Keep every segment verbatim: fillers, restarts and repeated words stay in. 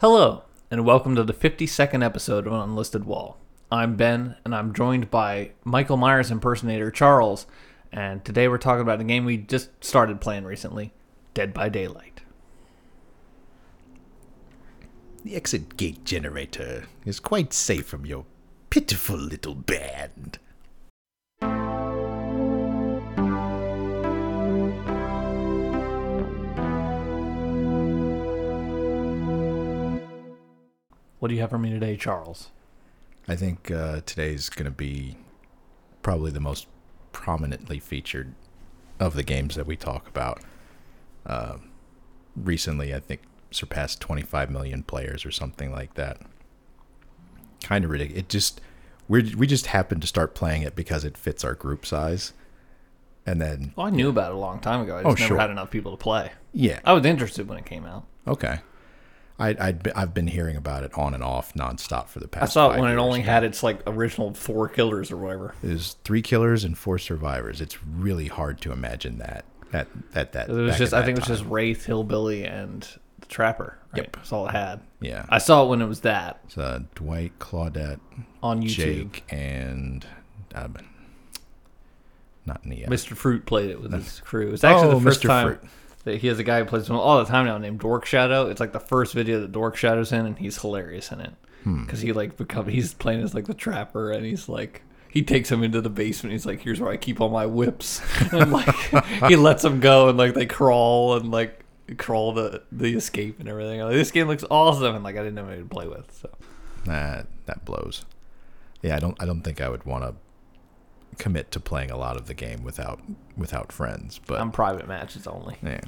Hello, and welcome to the fifty-second episode of Unlisted Wall. I'm Ben, and I'm joined by Michael Myers impersonator Charles, and today we're talking about a game we just started playing recently, Dead by Daylight. The exit gate generator is quite safe from your pitiful little band. What do you have for me today, Charles? I think uh, today's going to be probably the most prominently featured of the games that we talk about. Uh, recently, I think, surpassed twenty-five million players or something like that. Kind of ridiculous. It just we we just happened to start playing it because it fits our group size, and then. Well, I knew about it a long time ago. I just Oh, never sure. had enough people to play. Yeah. I was interested when it came out. Okay. I, I'd be, I've been hearing about it on and off nonstop for the past. I saw it five when it years only now. had its like original four killers or whatever. There's three killers and four survivors. It's really hard to imagine that. That that that. It was back just, at I think it that was just time. Wraith, Hillbilly, and the Trapper. Right? Yep. That's all it had. Yeah. I saw it when it was that It's uh, Dwight, Claudette, on YouTube. Jake, and uh, not Nia. Mister Fruit played it with his crew. It's actually Oh, the first Mister time Fruit. that he has a guy who plays him all the time now named Dork Shadow. It's like the first video that Dork Shadow's in, and he's hilarious in it Hmm. because he like become he's playing as like the Trapper, and he's like he takes him into the basement. He's like, "Here's where I keep all my whips," and like he lets them go, and like they crawl and like crawl the the escape and everything. Like, this game looks awesome, and like I didn't know what to play with. So That that blows. Yeah, I don't I don't think I would want to commit to playing a lot of the game without without friends. But I'm private matches only. yeah.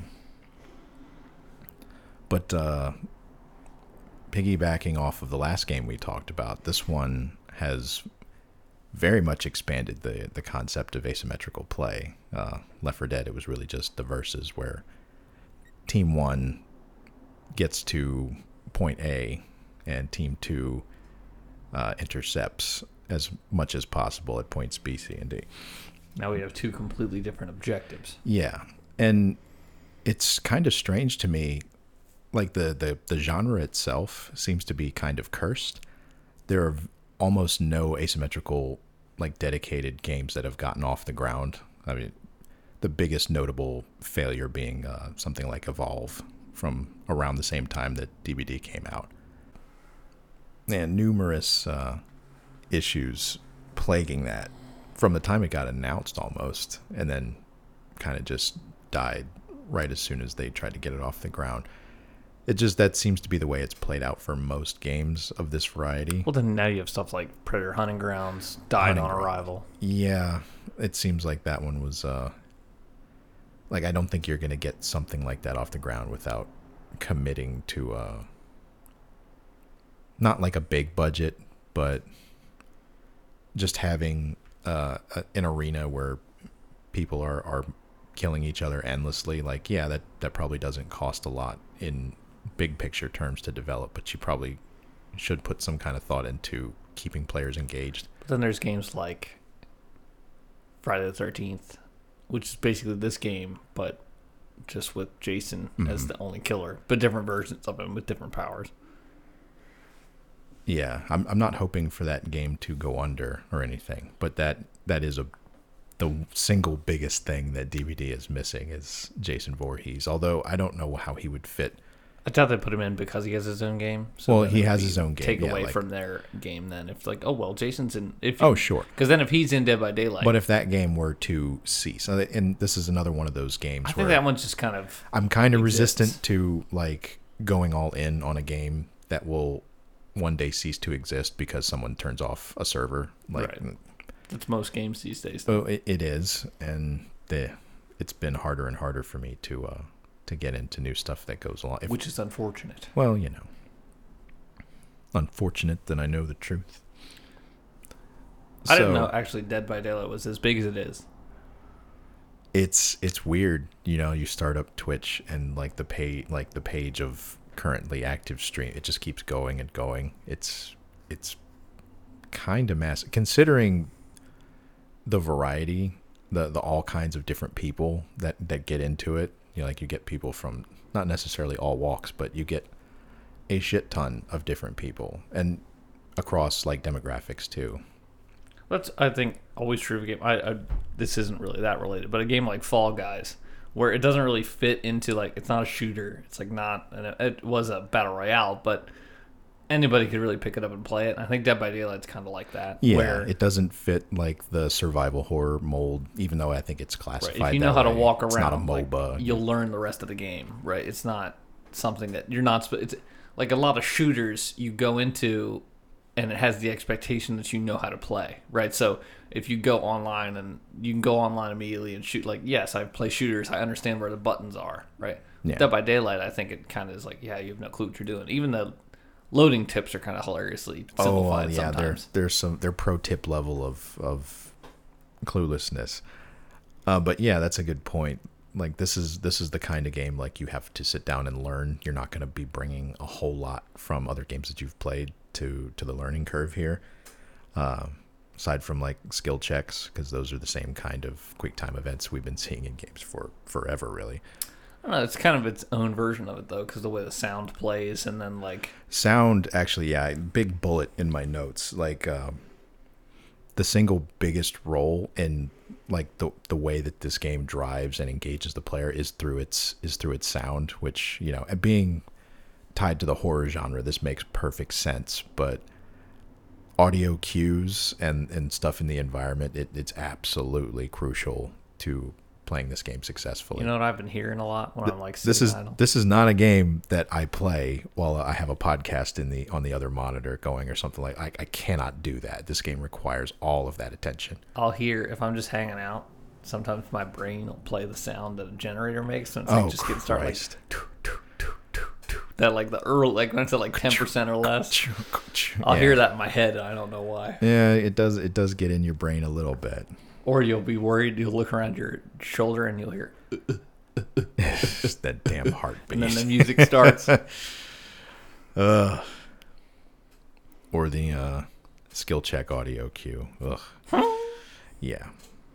But uh, piggybacking off of the last game we talked about, this one has very much expanded the the concept of asymmetrical play. Uh, Left four Dead, it was really just the verses where Team One gets to point A and Team Two uh, intercepts as much as possible at points B, C, and D. Now we have two completely different objectives. Yeah, and it's kind of strange to me. Like the, the, the genre itself seems to be kind of cursed. There are almost no asymmetrical, like dedicated games that have gotten off the ground. I mean, the biggest notable failure being uh, something like Evolve from around the same time that D B D came out. And numerous uh, issues plaguing that from the time it got announced almost, and then kind of just died right as soon as they tried to get it off the ground. It just, that seems to be the way it's played out for most games of this variety. Well, then now you have stuff like Predator Hunting Grounds, Died Hunting on Ground. Arrival. Yeah, it seems like that one was, uh, like, I don't think you're going to get something like that off the ground without committing to, uh, not like a big budget, but just having uh, a, an arena where people are, are killing each other endlessly. Like, yeah, that, that probably doesn't cost a lot in big picture terms to develop, but you probably should put some kind of thought into keeping players engaged. But then there's games like Friday the thirteenth, which is basically this game, but just with Jason as Mhm. the only killer, but different versions of him with different powers. Yeah, I'm I'm not hoping for that game to go under or anything, but that that is a the single biggest thing that D V D is missing is Jason Voorhees. Although I don't know how he would fit. I thought they put him in because he has his own game. So Well, then he it would has be his own game, Take yeah, away like- from their game then. If like, oh well, Jason's in. If Oh, sure. because then if he's in Dead by Daylight, But if that game were to cease, uh, and this is another one of those games I think where that one's just kind of I'm kind of exists. resistant to like going all in on a game that will one day cease to exist because someone turns off a server. Like, Right. That's most games these days. oh, it, it is, and the it's been harder and harder for me to uh, to get into new stuff that goes along. If, Which is unfortunate. well, you know, unfortunate that I know the truth. I didn't So, know actually Dead by Daylight was as big as it is. it's it's weird, you know. You start up Twitch and like the page, like the page of currently active stream, it just keeps going and going. It's it's kind of massive considering the variety, the the all kinds of different people that that get into it. You know, like you get people from not necessarily all walks, but you get a shit ton of different people and across like demographics too. That's, I think, always true of a game. I, I this isn't really that related, but a game like Fall Guys, where it doesn't really fit into, like, it's not a shooter. It's like not, and it, it was a battle royale, but anybody could really pick it up and play it. I think Dead by Daylight's kind of like that. Yeah, where, it doesn't fit like the survival horror mold, even though I think it's classified. Right. If you know that how to way. walk around, it's not a MOBA. Like, you'll learn the rest of the game, right? It's not something that you're not. It's like a lot of shooters you go into, and it has the expectation that you know how to play, right? So if you go online and you can go online immediately and shoot, like, yes, I play shooters, I understand where the buttons are, right? Yeah. Dead by Daylight, I think it kind of is like, yeah, you have no clue what you're doing. Even the loading tips are kind of hilariously simplified. Oh, yeah, sometimes. There, there's some, they're pro tip level of, of cluelessness. Uh, but yeah, that's a good point. Like, this is, this is the kind of game, like, you have to sit down and learn. You're not going to be bringing a whole lot from other games that you've played to, to the learning curve here. Uh, aside from like skill checks, because those are the same kind of quick time events we've been seeing in games for forever, really. I don't know, it's kind of its own version of it, though, because the way the sound plays, and then, like... Sound, actually, yeah, big bullet in my notes. Like, um, the single biggest role in, like, the the way that this game drives and engages the player is through its is through its sound, which, you know, and being tied to the horror genre, this makes perfect sense, but audio cues and, and stuff in the environment, it, it's absolutely crucial to playing this game successfully. You know what I've been hearing a lot when I'm like this is idle? This is not a game that I play while I have a podcast in the on the other monitor going or something like. I, I cannot do that. This game requires all of that attention. I'll hear if I'm just hanging out. Sometimes my brain will play the sound that a generator makes, and it's Oh, like just get started like Christ. that, like the early, like when it's at like ten percent or less. I'll Yeah. hear that in my head, and I don't know why. Yeah, it does. It does get in your brain a little bit. Or you'll be worried. You'll look around your shoulder, and you'll hear, Just that damn heartbeat. and then the music starts. Ugh. Or the uh, skill check audio cue. Ugh. Yeah.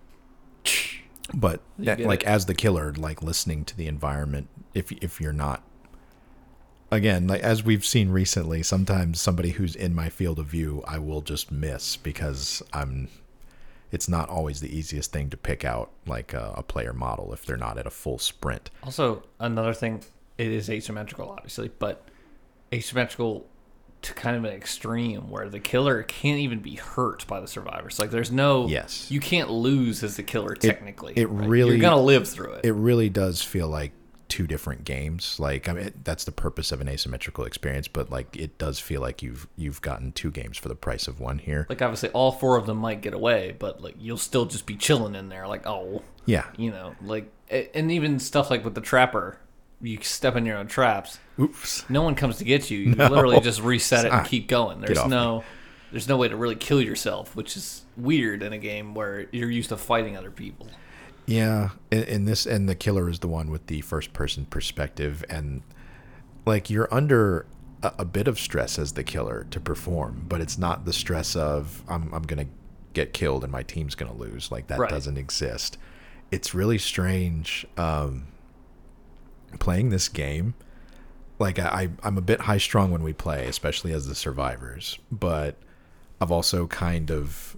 But You that, get like it. as the killer, like listening to the environment, if if you're not, again, like as we've seen recently, sometimes somebody who's in my field of view, I will just miss because I'm. It's not always the easiest thing to pick out, like a, a player model if they're not at a full sprint. Also, another thing, it is asymmetrical, obviously, but asymmetrical to kind of an extreme where the killer can't even be hurt by the survivors. Like, there's no... Yes. You can't lose as the killer, technically. it right? really- You're going to live through it. It really does feel like two different games. Like, I mean, that's the purpose of an asymmetrical experience, but like it does feel like you've you've gotten two games for the price of one here. Like, obviously, all four of them might get away, but, like, you'll still just be chilling in there. Like, oh, Yeah. you know, like... And even stuff like with the Trapper, you step in your own traps. Oops. No one comes to get you. You No. literally just reset it and Ah, keep going. There's off no, there's no way to really kill yourself, which is weird in a game where you're used to fighting other people. Yeah, in, in this, and the killer is the one with the first-person perspective, and like you're under a, a bit of stress as the killer to perform, but it's not the stress of I'm I'm gonna get killed and my team's gonna lose. Like that Right. doesn't exist. It's really strange um, playing this game. Like I, I'm a bit high-strung when we play, especially as the survivors, but I've also kind of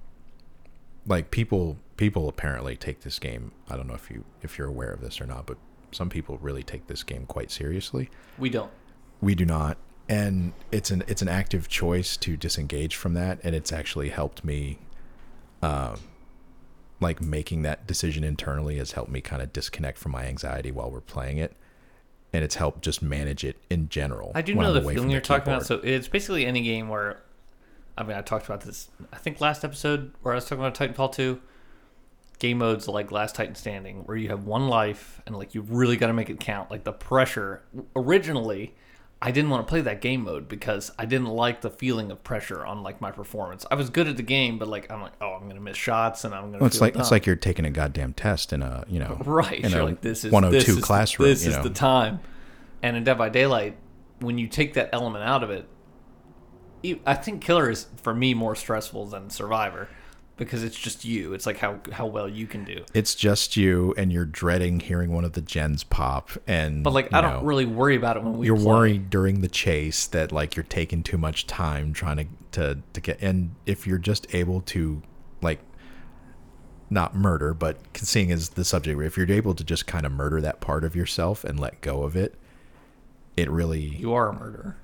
like people people apparently take this game. I don't know if you if you're aware of this or not, but some people really take this game quite seriously. We don't. We do not, and it's an it's an active choice to disengage from that, and it's actually helped me. Um, like making that decision internally has helped me kind of disconnect from my anxiety while we're playing it, and it's helped just manage it in general. I do when know I'm the away feeling from you're talking about. keyboard. So it's basically any game where, I mean, I talked about this, I think last episode where I was talking about Titanfall two. Game modes like Last Titan Standing, where you have one life and like you've really got to make it count. Like the pressure. Originally, I didn't want to play that game mode because I didn't like the feeling of pressure on like my performance. I was good at the game, but like I'm like, oh, I'm gonna miss shots and I'm gonna. Well, it's feel like dumb. it's like you're taking a goddamn test in a you know right. in You're a like this is one oh two this is, classroom. This you is know? the time. And in Dead by Daylight, when you take that element out of it, you- I think Killer is for me more stressful than Survivor. because it's just you. It's like how how well you can do. It's just you, and you're dreading hearing one of the gens pop. And But like you I know, don't really worry about it when we you're play. worried during the chase that like you're taking too much time trying to to to get. And if you're just able to like not murder, but seeing as the subject, if you're able to just kind of murder that part of yourself and let go of it, it really. You are a murderer.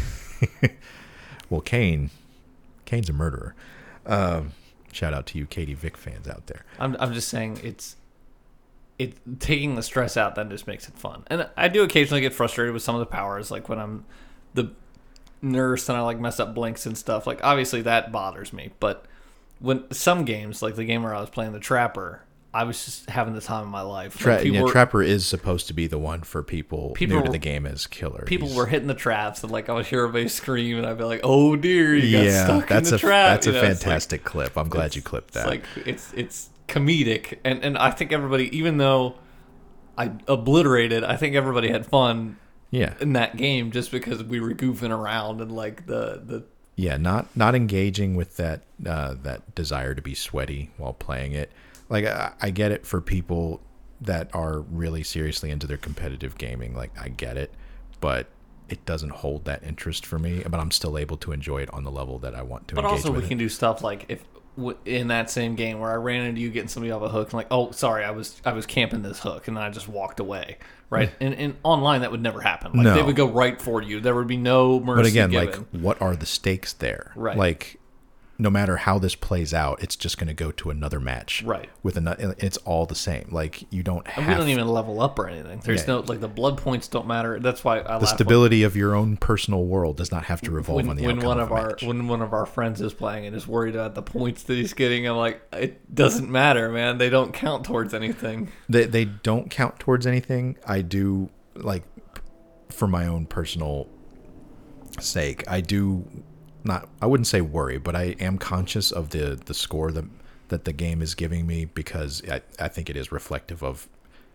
Well, Kane, Kane's a murderer. Um, shout out to you Katie Vick fans out there. I'm I'm just saying it's it taking the stress out then just makes it fun. And I do occasionally get frustrated with some of the powers, like when I'm the nurse and I like mess up blinks and stuff. Like obviously that bothers me, but when some games, like the game where I was playing the Trapper, I was just having the time of my life. Tra- Like, yeah, were, Trapper is supposed to be the one for people, People new to were- the game as killer. People He's- were hitting the traps, and like I would hear everybody scream, and I'd be like, "Oh dear, you got yeah, stuck that's in the a trap." that's You a know, it's like- fantastic clip. I'm glad you clipped that. It's like it's it's comedic, and and I think everybody, even though I obliterated, I think everybody had fun yeah, in that game just because we were goofing around and like the the yeah, not not engaging with that uh, that desire to be sweaty while playing it. Like I, I get it for people that are really seriously into their competitive gaming. Like I get it, but it doesn't hold that interest for me. But I'm still able to enjoy it on the level that I want to. But engage also, with we it. can do stuff like if w- in that same game where I ran into you getting somebody off a hook, and like, oh, sorry, I was I was camping this hook, and then I just walked away. Right, and, and online that would never happen. Like No. they would go right for you. There would be no mercy But again, given. like, what are the stakes there? Right. Like, no matter how this plays out, it's just going to go to another match. Right. With another, it's all the same. Like, you don't have and we don't even level up or anything. There's Yeah. no like the blood points don't matter. That's why I the laugh when- stability of your own personal world does not have to revolve when, on the when outcome one of of a our match. when one of our friends is playing and is worried about the points that he's getting. I'm like, it doesn't matter, man. They don't count towards anything. They they don't count towards anything. I do like, for my own personal sake, I do not. I wouldn't say worry, but I am conscious of the the score that that the game is giving me, because I I think it is reflective of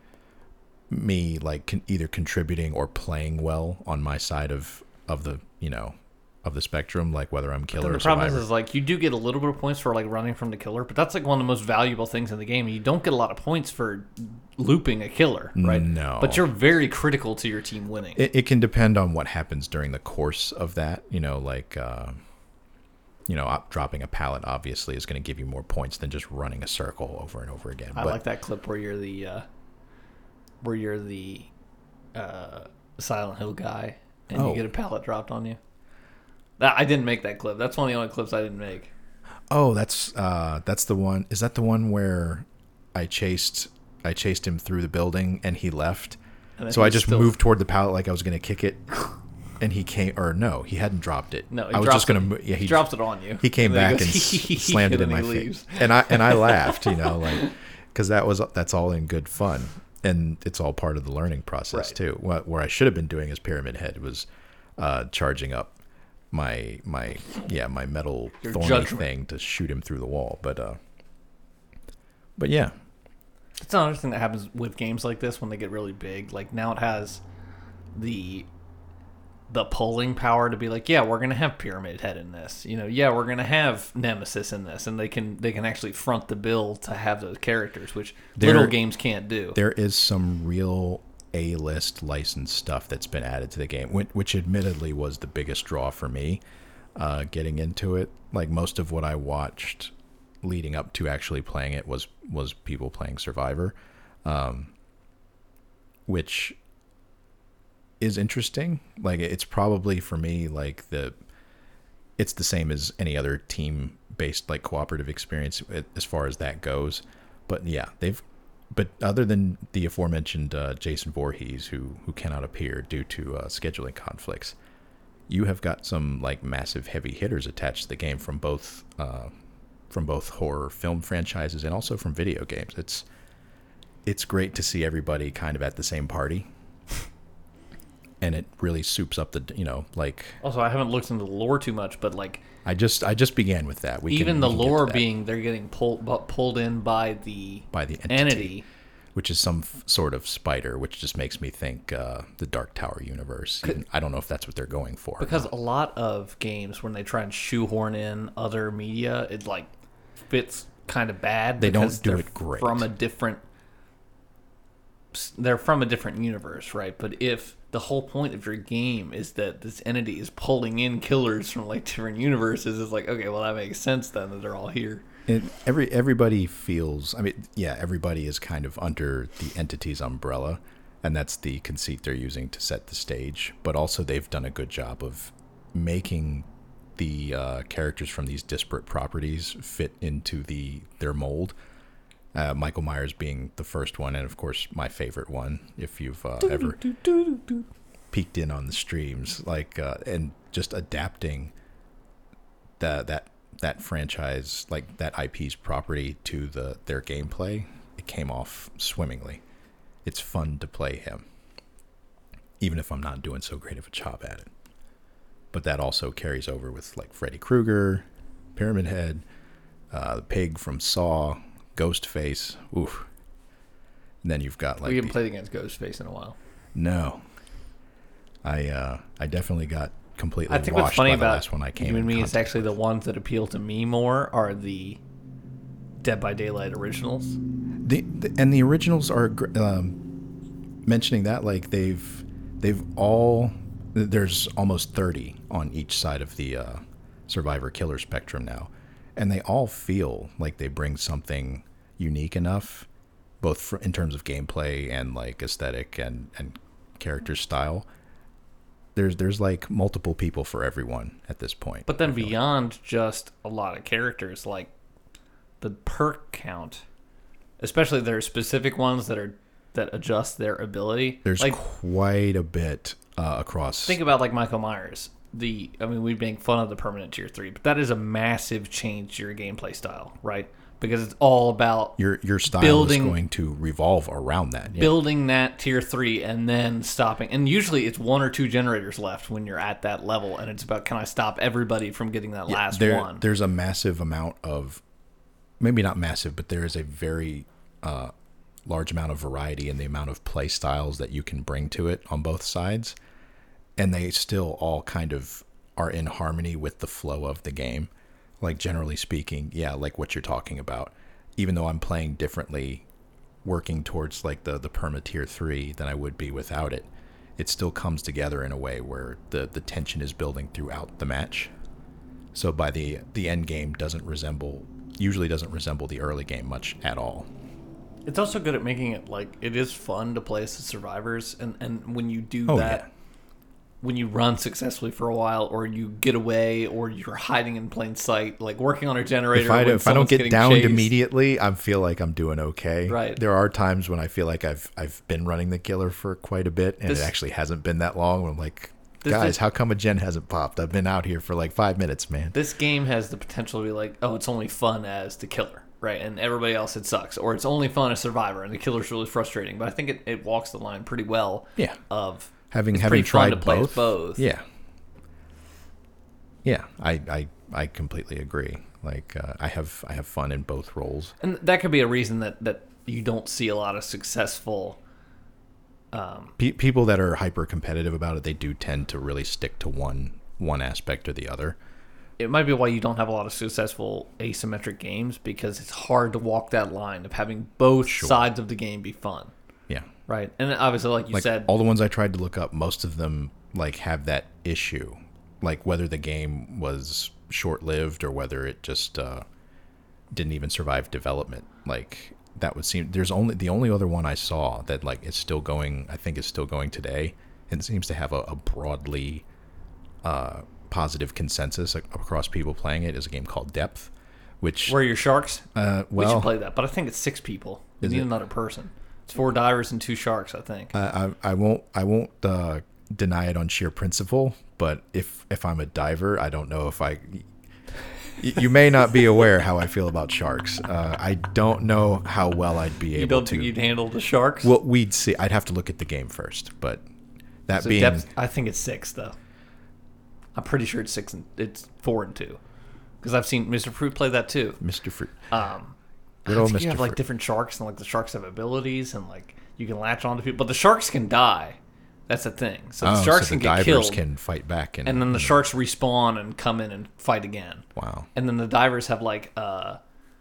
me, like con- either contributing or playing well on my side of of the you know of the spectrum, like whether I'm killer Then or the problem is, survivor. is like you do get a little bit of points for like running from the killer, but that's like one of the most valuable things in the game. You don't get a lot of points for looping a killer, right? No. But you're very critical to your team winning. It, it can depend on what happens during the course of that. You know, like, uh, you know, op- dropping a pallet obviously is going to give you more points than just running a circle over and over again. I but like that clip where you're the uh, where you're the uh, Silent Hill guy and Oh. you get a pallet dropped on you. That, I didn't make that clip. That's one of the only clips I didn't make. Oh, that's uh, that's the one. Is that the one where I chased I chased him through the building and he left? And then So he I was just still- moved toward the pallet like I was going to kick it, and he came. Or no, he hadn't dropped it. No, he I was drops just going to. it- Mo- yeah, he drops it on you. He came And then he back and goes, s- slammed it in and my then he face, leaves. and I and I laughed, you know, like, because that was that's all in good fun, and it's all part of the learning process Right. too. What where I should have been doing as Pyramid Head was uh, charging up my my yeah my metal Your thorny judgment. thing to shoot him through the wall, but uh, but yeah, It's another thing that happens with games like this when they get really big. Like now it has the the pulling power to be like, yeah, we're gonna have Pyramid Head in this. You know, yeah, we're gonna have Nemesis in this, and they can they can actually front the bill to have those characters, which There- little games can't do. there is some real A-list licensed stuff that's been added to the game, which, which admittedly was the biggest draw for me uh, getting into it. Like most of what I watched leading up to actually playing it was was people playing Survivor, um, which is interesting. Like it's probably for me like the it's the same as any other team based like cooperative experience as far as that goes. But yeah, they've but other than the aforementioned uh, Jason Voorhees, who who cannot appear due to uh, scheduling conflicts, you have got some like massive heavy hitters attached to the game from both uh, from both horror film franchises and also from video games. It's it's great to see everybody kind of at the same party, and it really soups up the you know like Also, I haven't looked into the lore too much, but like I just I just began with that. We even can, the we can get to lore that being they're getting pulled bu- pulled in by the by the entity, entity. which is some f- sort of spider, which just makes me think uh, the Dark Tower universe. Even- I don't know if that's what they're going for. Because a lot of games, when they try and shoehorn in other media, it like fits kind of bad. They don't because do they're it great. From a different, they're from a different universe, right? But if the whole point of your game is that this entity is pulling in killers from like different universes, it's like, okay, well that makes sense then that they're all here. And every everybody feels. I mean, yeah, everybody is kind of under the entity's umbrella, and that's the conceit they're using to set the stage. But also, they've done a good job of making the uh, characters from these disparate properties fit into the their mold. Uh, Michael Myers being the first one, and of course my favorite one. If you've uh, ever peeked in on the streams, like uh, and just adapting that that. that franchise, like that I P's property, to the their gameplay, it came off swimmingly. It's fun to play him, even if I'm not doing so great of a job at it. But that also carries over with like Freddy Krueger, Pyramid Head, uh, the pig from Saw, Ghostface. Oof. And then you've got like we haven't the, played against Ghostface in a while. No, I uh, I definitely got completely I think washed what's funny by the about last one I came you and in me is contact actually with. the ones that appeal to me more are the Dead by Daylight originals. The, the and the originals are gr- um, mentioning that like they've they've all there's almost thirty on each side of the uh, survivor killer spectrum now, and they all feel like they bring something unique enough, both for, in terms of gameplay and like aesthetic and and character style. There's there's like multiple people for everyone at this point. But then beyond just a lot of characters, like the perk count, especially there are specific ones that are that adjust their ability. There's like quite a bit uh, across. think about like Michael Myers. The I mean we make fun of the permanent tier three, but that is a massive change to your gameplay style, right? Because it's all about your your style building- is going to revolve around that. Yeah. building that tier three and then stopping. And usually it's one or two generators left when you're at that level, and it's about, can I stop everybody from getting that Yeah, last there, one? There's a massive amount of, maybe not massive, but there is a very uh, large amount of variety in the amount of play styles that you can bring to it on both sides. And they still all kind of are in harmony with the flow of the game. Like, generally speaking, yeah, like what you're talking about. Even though I'm playing differently, working towards like the, the perma tier three than I would be without it, it still comes together in a way where the, the tension is building throughout the match. So by the the end game doesn't resemble, usually doesn't resemble the early game much at all. It's also good at making it like it is fun to play as the survivors, and, and when you do Oh, that, yeah. when you run successfully for a while, or you get away, or you're hiding in plain sight, like working on a generator. If I, when if I don't someone's get getting downed chased. immediately, I feel like I'm doing okay. Right. There are times when I feel like I've I've been running the killer for quite a bit, and This- it actually hasn't been that long. When I'm like, This guys, is- how come a gen hasn't popped? I've been out here for like five minutes, man. This game has the potential to be like, oh, it's only fun as the killer, right? And everybody else, it sucks. Or it's only fun as survivor, and the killer's really frustrating. But I think it, it walks the line pretty well. Yeah. Of Having it's having pretty fun tried to play as both, both. yeah, yeah, I I, I completely agree. Like uh, I have I have fun in both roles. And that could be a reason that, that you don't see a lot of successful. Um, Pe- people that are hyper competitive about it, they do tend to really stick to one one aspect or the other. it might be why you don't have a lot of successful asymmetric games, because it's hard to walk that line of having both Sure. sides of the game be fun, Yeah. right? And then obviously, like you Like said, all the ones I tried to look up, most of them like have that issue, like whether the game was short-lived or whether it just uh, didn't even survive development. Like that would seem there's only the only other one I saw that like is still going. I think is still going today, and it seems to have a, a broadly uh, positive consensus ac- across people playing it. Is a game called Depth, which where are your sharks? uh, We well should play that, but I think it's six people. We Is need it? another person. It's four divers and two sharks, I think. I, I I won't I won't uh, deny it on sheer principle, but if if I'm a diver, I don't know if I. y- You may not be aware how I feel about sharks. Uh, I don't know how well I'd be You able don't to. think you'd handle the sharks? Well, we'd see. I'd have to look at the game first, but that So being depth, I think it's six though. I'm pretty sure it's six and it's four and two, because I've seen Mister Fruit play that too. Mister Fruit. Um, Good I old think you Mister have like Fruit. different sharks, and like the sharks have abilities, and like you can latch onto people, but the sharks can die. That's the thing. So the Oh, sharks so the can get divers killed, can fight back, and, and then the sharks respawn and come in and fight again. wow, And then the divers have like uh,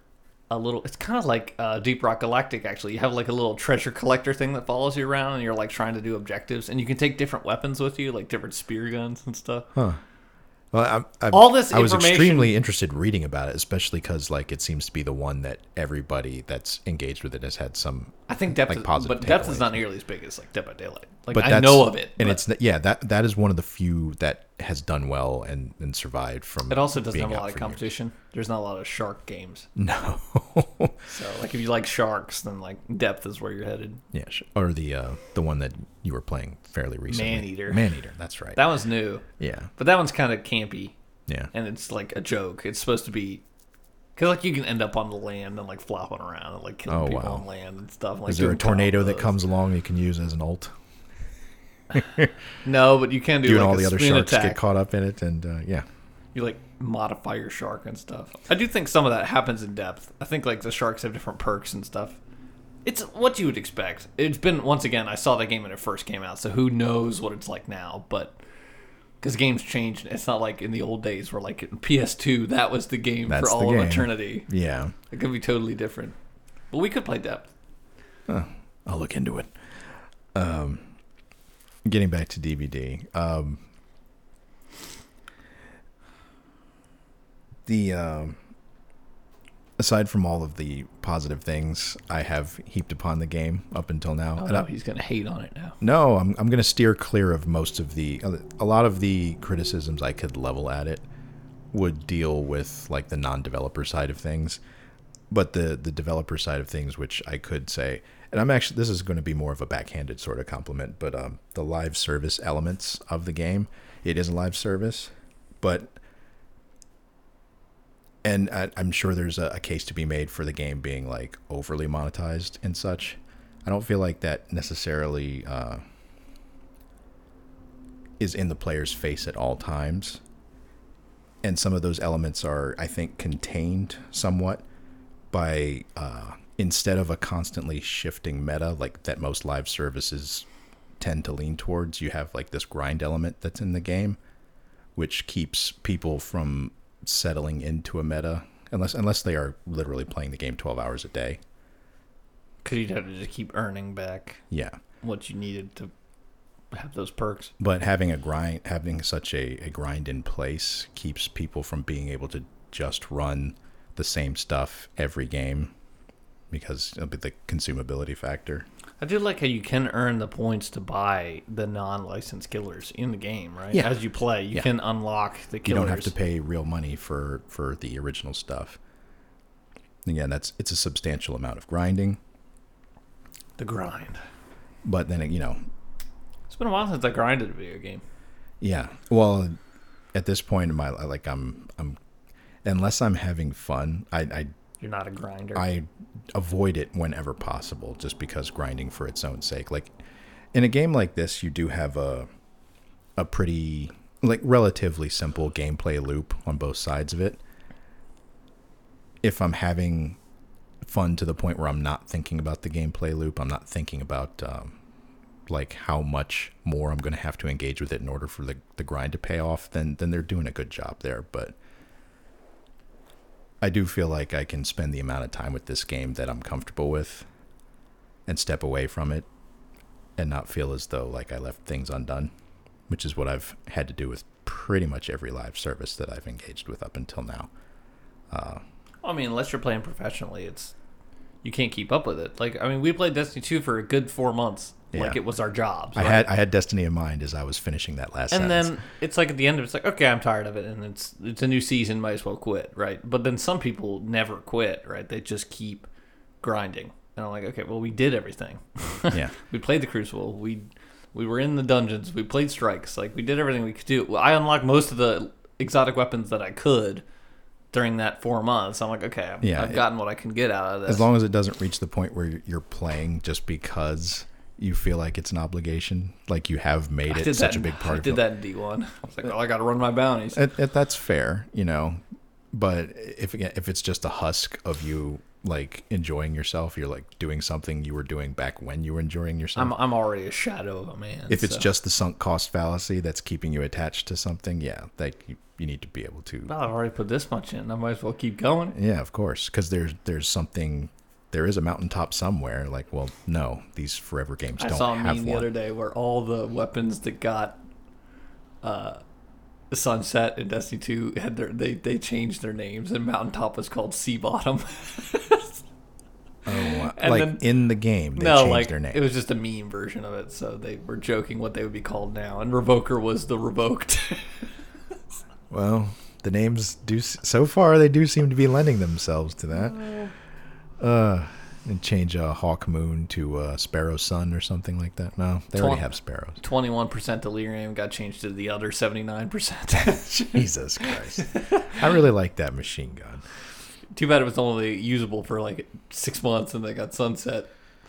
a little. It's kind of like uh, Deep Rock Galactic. Actually, you have like a little treasure collector thing that follows you around, and you're like trying to do objectives, and you can take different weapons with you, like different spear guns and stuff. Huh. Well, I, I, All this I was information- extremely interested reading about it, especially because like it seems to be the one that everybody that's engaged with it has had some. I think depth, like, is, positive but depth is takeaways. not nearly as big as like Dead by Daylight. Like But I that's- know of it, and but it's yeah that that is one of the few that has done well and, and survived from. it also doesn't being have a out lot of for years. competition. There's not a lot of shark games, No. so like if you like sharks, then like depth is where you're headed. Yeah, sh- or the uh, the one that you were playing fairly recently. Maneater. Maneater, that's right. That one's new, yeah, but that one's kind of campy. yeah. And it's like a joke. It's supposed to be because like you can end up on the land and like flopping around and like killing Oh, people wow. on land and stuff. Like Is there a doing tornado that combos. comes along you can use as an ult? No, but you can do You and like all a the other spin sharks attack. get caught up in it, and uh, yeah. You like modify your shark and stuff. I do think some of that happens in depth. I think like the sharks have different perks and stuff. It's what you would expect. It's been once again. I saw that game when it first came out, so who knows what it's like now? But because games changed, it's not like in the old days where like in P S two that was the game That's for the all of game. eternity. Yeah. It could be totally different. But we could play depth. Huh. I'll look into it. Um, getting back to D B D. Um, the um, aside from all of the positive things I have heaped upon the game up until now, Oh and no, I- he's gonna hate on it now. no, I'm I'm going to steer clear of most of the a lot of the criticisms I could level at it would deal with like the non-developer side of things, but the the developer side of things, which I could say, and I'm actually this is going to be more of a backhanded sort of compliment, but um, the live service elements of the game, it is a live service, but and I, I'm sure there's a, a case to be made for the game being like overly monetized and such. I don't feel like that necessarily uh, is in the player's face at all times. And some of those elements are, I think, contained somewhat by uh, instead of a constantly shifting meta like that most live services tend to lean towards, you have like this grind element that's in the game, which keeps people from settling into a meta unless unless they are literally playing the game twelve hours a day. Because you'd have to just keep earning back Yeah. what you needed to have those perks. But having a grind, having such a, a grind in place keeps people from being able to just run the same stuff every game because of the consumability factor. I do like how you can earn the points to buy the non-licensed killers in the game, right? Yeah. As you play, you Yeah. can unlock the killers. You don't have to pay real money for, for the original stuff. Again, that's it's a substantial amount of grinding, The grind. but then you know, It's been a while since I grinded a video game. yeah. Well, at this point in my like I'm I'm unless I'm having fun, I I You're not a grinder. I avoid it whenever possible just because grinding for its own sake. Like in a game like this, you do have a a pretty like relatively simple gameplay loop on both sides of it. If I'm having fun to the point where I'm not thinking about the gameplay loop, I'm not thinking about um, like how much more I'm going to have to engage with it in order for the, the grind to pay off, then then they're doing a good job there. But I do feel like I can spend the amount of time with this game that I'm comfortable with and step away from it and not feel as though like I left things undone, which is what I've had to do with pretty much every live service that I've engaged with up until now. Uh, I mean, unless you're playing professionally, it's you can't keep up with it. Like, I mean, we played Destiny two for a good four months. Yeah. Like it was our jobs. I right? had I had Destiny in mind as I was finishing that last and sentence. then it's like at the end of it, it's like, okay, I'm tired of it, and it's it's a new season, might as well quit, right? But then some people never quit, right? They just keep grinding, and I'm like, okay, well, we did everything. Yeah. We played the Crucible. We we were in the dungeons. We played strikes. Like we did everything we could do. Well, I unlocked most of the exotic weapons that I could during that four months. I'm like, okay, I've, Yeah, I've it- gotten what I can get out of this. As long as it doesn't reach the point where you're playing just because you feel like it's an obligation, like you have made I it did such that, a big in- part I of did it. that in D one. I was like, well, I got to run my bounties. It, it, that's fair, you know. But if again, if it's just a husk of you like enjoying yourself. You're like doing something you were doing back when you were enjoying yourself. I'm I'm already a shadow of a man. If it's so. just the sunk cost fallacy that's keeping you attached to something, yeah, that you, you need to be able to. Well, I've already put this much in. I might as well keep going. Yeah, of course, because there's there's something. There is a mountaintop somewhere. Like, well, no, these forever games I don't saw a have meme one. the other day where all the weapons that got uh, Sunset in Destiny two had their they they changed their names, and Mountaintop was called Sea Bottom. Oh, uh, And like then- in the game, they no, changed like their name. it was just a meme version of it, so they were joking what they would be called now. And Revoker was the Revoked. Well, the names do s- so far they do seem to be lending themselves to that. Uh, and change uh, Hawk Moon to uh, Sparrow Sun or something like that. No, they already Twen- have sparrows. Twenty-one percent delirium got changed to the other seventy-nine percent. Jesus Christ! I really like that machine gun. Too bad it was only usable for like six months and they got sunset.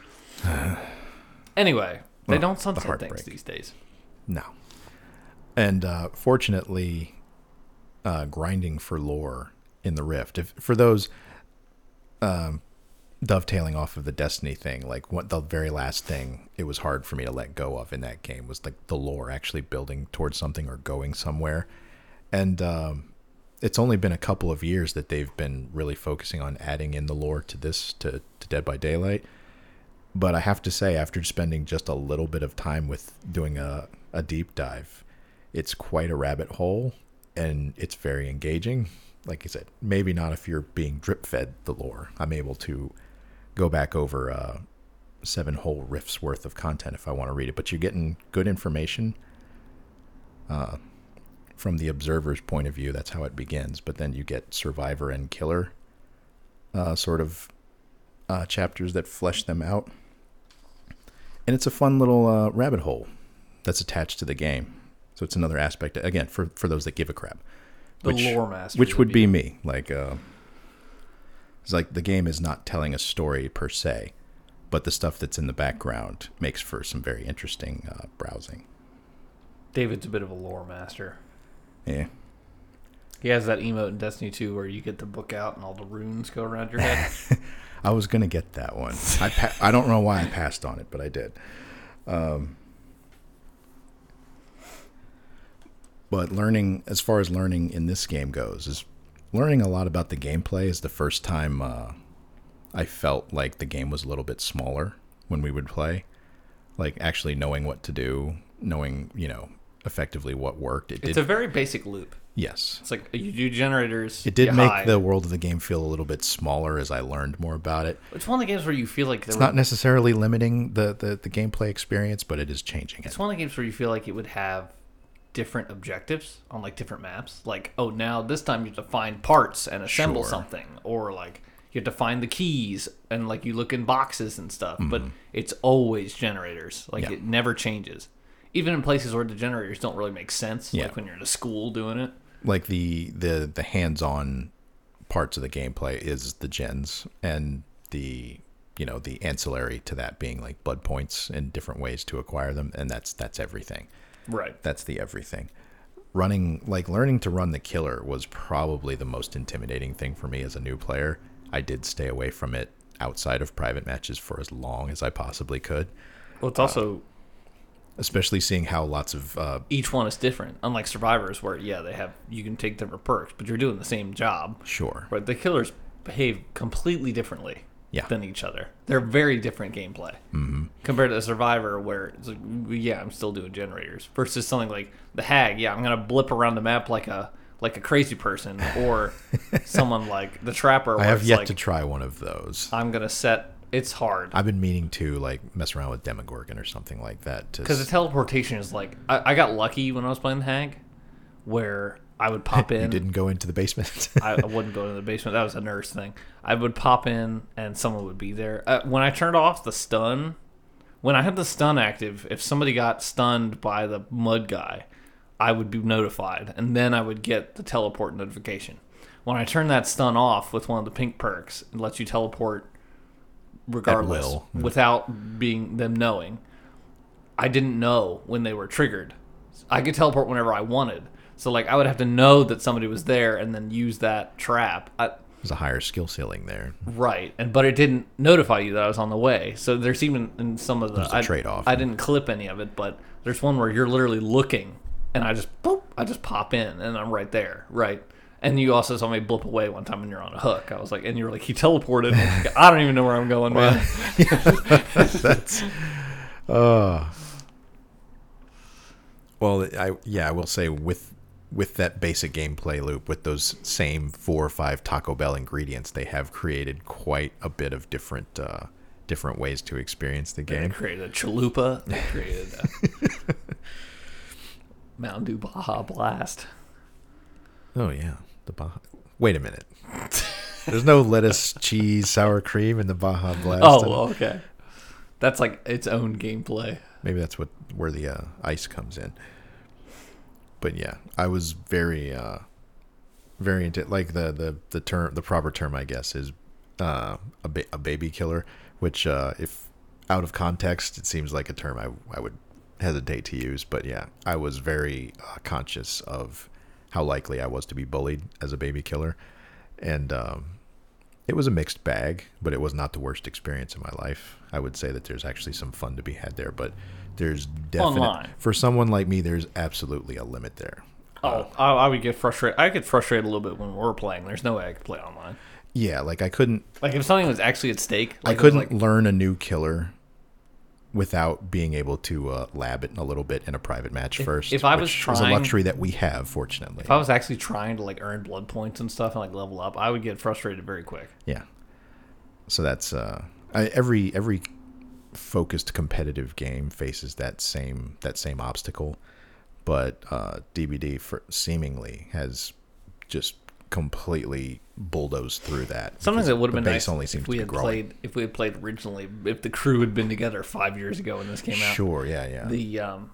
Anyway, they Well, don't the sunset things heartbreak. these days. No, and uh, fortunately, uh, grinding for lore in the Rift. If for those um, dovetailing off of the Destiny thing, like what the very last thing it was hard for me to let go of in that game was like the lore actually building towards something or going somewhere. And um, it's only been a couple of years that they've been really focusing on adding in the lore to this to, to Dead by Daylight. But I have to say, after spending just a little bit of time with doing a, a deep dive, it's quite a rabbit hole, and it's very engaging. Like I said, maybe not if you're being drip fed the lore. I'm able to go back over uh, seven whole rifts worth of content if I want to read it. But you're getting good information uh, from the observer's point of view. That's how it begins. But then you get survivor and killer uh, sort of uh, chapters that flesh them out. And it's a fun little uh, rabbit hole that's attached to the game. So it's another aspect, again, for, for those that give a crap. The lore masters Which of would be you. me. Like, uh, it's like the game is not telling a story per se, but the stuff that's in the background makes for some very interesting uh, browsing. David's a bit of a lore master. Yeah. He has that emote in Destiny two where you get the book out and all the runes go around your head. I was going to get that one. I pa- I don't know why I passed on it, but I did. Um, but learning, as far as learning in this game goes, is learning a lot about the gameplay is the first time uh, I felt like the game was a little bit smaller when we would play. Like actually knowing what to do, knowing, you know, effectively what worked. It It's did, a very basic loop. yes. It's like you do generators. It did you make hide. the world of the game feel a little bit smaller as I learned more about it. It's one of the games where you feel like there It's were- not necessarily limiting the, the, the gameplay experience, but it is changing it. It's one of the games where you feel like it would have different objectives on like different maps. Like, oh, now this time you have to find parts and assemble Sure. something, or like you have to find the keys and like you look in boxes and stuff. But Mm-hmm. it's always generators. Like Yeah. it never changes. Even in places where the generators don't really make sense, Yeah. like when you're in a school doing it. Like the, the, the hands-on parts of the gameplay is the gens, and the, you know, the ancillary to that being like blood points and different ways to acquire them. And that's, that's everything. Right. That's the everything. Running, like learning to run the killer was probably the most intimidating thing for me as a new player. I did stay away from it outside of private matches for as long as I possibly could, Well, it's also especially seeing how lots of uh, each one is different. Unlike Survivors, where yeah, they have you can take different perks, but you're doing the same job. sure, But the killers behave completely differently Yeah. than each other. They're very different gameplay mm-hmm. compared to a Survivor, where it's like, yeah, I'm still doing generators, versus something like the Hag. Yeah, I'm gonna blip around the map like a like a crazy person, or someone like the Trapper. I Where have it's yet like, to try one of those. I'm gonna set. It's hard I've been meaning to like mess around with Demogorgon or something like that. because the teleportation is like I, I got lucky when I was playing the Hag, where I would pop in. You didn't go into the basement. I, I wouldn't go to the basement. That was a nurse thing. I would pop in and someone would be there. Uh, when I turned off the stun, when I had the stun active, if somebody got stunned by the mud guy, I would be notified, and then I would get the teleport notification. When I turned that stun off with one of the pink perks, it lets you teleport regardless will. without being them knowing. I didn't know when they were triggered. I could teleport whenever I wanted. So like I would have to know that somebody was there and then use that trap. I, There's a higher skill ceiling there. Right, and but it didn't notify you that I was on the way. So there's even in some of the There's a I- trade-off. I didn't clip any of it, but there's one where you're literally looking, and I just boop, I just pop in, and I'm right there, right. And you also saw me blip away one time when you're on a hook. I was like, and you were like, he teleported. Like, I don't even know where I'm going, man. That's, uh, well, I yeah, I will say with with that basic gameplay loop, with those same four or five Taco Bell ingredients, they have created quite a bit of different uh, different ways to experience the They game. created a chalupa. They created a Mountain Dew Baja Blast. Oh yeah, the Baja. Wait a minute. There's no lettuce, cheese, sour cream in the Baja Blast. Oh, okay. That's like its own gameplay. Maybe that's what where the uh, ice comes in. But yeah, I was very, uh, very into like the, the, the term, the proper term, I guess, is uh, a ba- a baby killer. Which, uh, if out of context, it seems like a term I I would hesitate to use. But yeah, I was very uh, conscious of how likely I was to be bullied as a baby killer, and um, it was a mixed bag, but it was not the worst experience in my life. I would say that there's actually some fun to be had there, but there's definite Online. for someone like me, there's absolutely a limit there. Oh, I, I would get frustrated. I get frustrated a little bit when we're playing. There's no way I could play online. Yeah, like I couldn't Like if something was actually at stake, I like, it was couldn't like, learn a new killer without being able to uh, lab it a little bit in a private match If- first. if I was which is a trying- luxury that we have, fortunately. if I was actually trying to like earn blood points and stuff and like level up, I would get frustrated very quick. Yeah. So that's uh, I, every every focused competitive game faces that same that same obstacle, but uh, D B D for, seemingly has just completely bulldozed through that. Sometimes because it would have the been base nice only seems if we to be had growing. played if we had played originally. If the crew had been together five years ago when this came out, Sure, yeah, yeah. the um,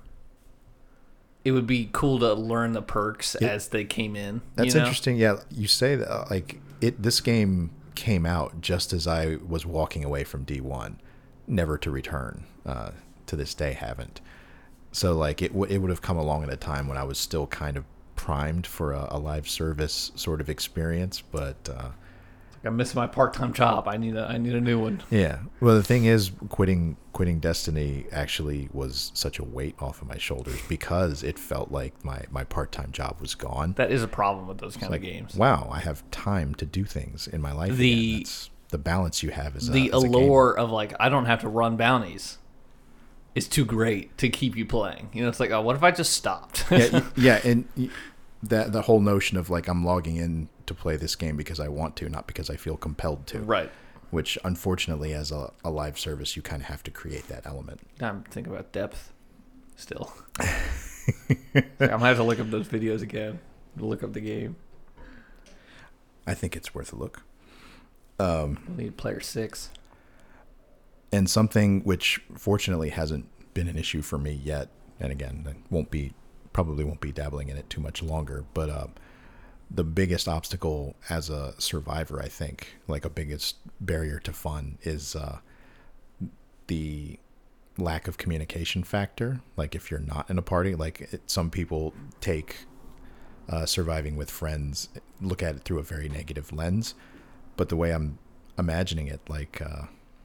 it would be cool to learn the perks Yeah. as they came in. That's you know? interesting. Yeah, you say that uh, like it. This game came out just as I was walking away from D one, never to return. Uh, to this day, haven't. So like it, w- it would have come along at a time when I was still kind of primed for a, a live service sort of experience. But uh, I miss my part-time job. I need a I need a new one. yeah, well, the thing is, quitting quitting Destiny actually was such a weight off of my shoulders because it felt like my my part time job was gone. That is a problem with those kind Like, of games. wow, I have time to do things in my life. The- again. That's the balance you have as a, The as a gamer. allure of like I don't have to run bounties is too great to keep you playing. You know, it's like, oh, what if I just stopped? yeah, y- yeah, and y- that the whole notion of like I'm logging in to play this game because I want to, not because I feel compelled to. Right. Which unfortunately, as a, a live service, you kind of have to create that element. I'm thinking about depth still. I'm gonna have to look up those videos again. Look up the game. I think it's worth a look. We need player six. And something which fortunately hasn't been an issue for me yet, and again, I won't be probably won't be dabbling in it too much longer, but uh, the biggest obstacle as a survivor, I think, like a biggest barrier to fun, is uh, the lack of communication factor. Like if you're not in a party, like it, some people take uh, surviving with friends, look at it through a very negative lens, but the way I'm imagining it, like uh,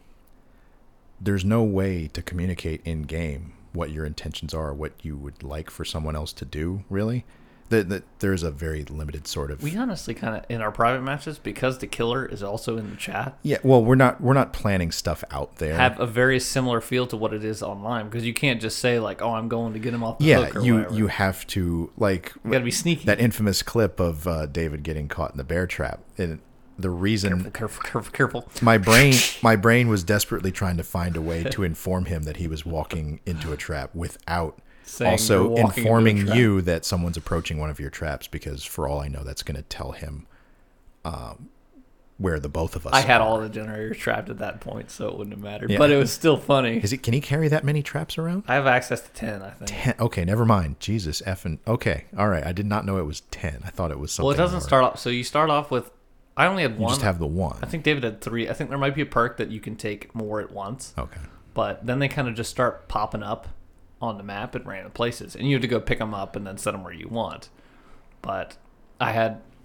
there's no way to communicate in game what your intentions are, what you would like for someone else to do, really. That the, there's a very limited sort of We honestly kind of in our private matches, because the killer is also in the chat, yeah. Well, we're not we're not planning stuff out there. have a very similar feel to what it is online, because you can't just say like, oh, I'm going to get him off the yeah, hook or you whatever. you have to like You gotta be sneaky. that infamous clip of uh, David getting caught in the bear trap, and the reason Careful, careful, careful. my brain my brain was desperately trying to find a way to inform him that he was walking into a trap without Saying you're also walking into a informing trap. you that someone's approaching one of your traps, because for all I know, that's going to tell him um, where the both of us I had are. all the generators trapped at that point, so it wouldn't have mattered. Yeah. But it was still funny. Is he, can he carry that many traps around? I have access to ten, I think. Ten. Okay, never mind. Jesus effing. Okay, all right. I did not know it was ten. I thought it was something. Well, it doesn't more. start off. So you start off with. I only had You one. just have the one. I think David had three. I think there might be a perk that you can take more at once. Okay. But then they kind of just start popping up on the map at random places, and you have to go pick them up and then set them where you want. But I had I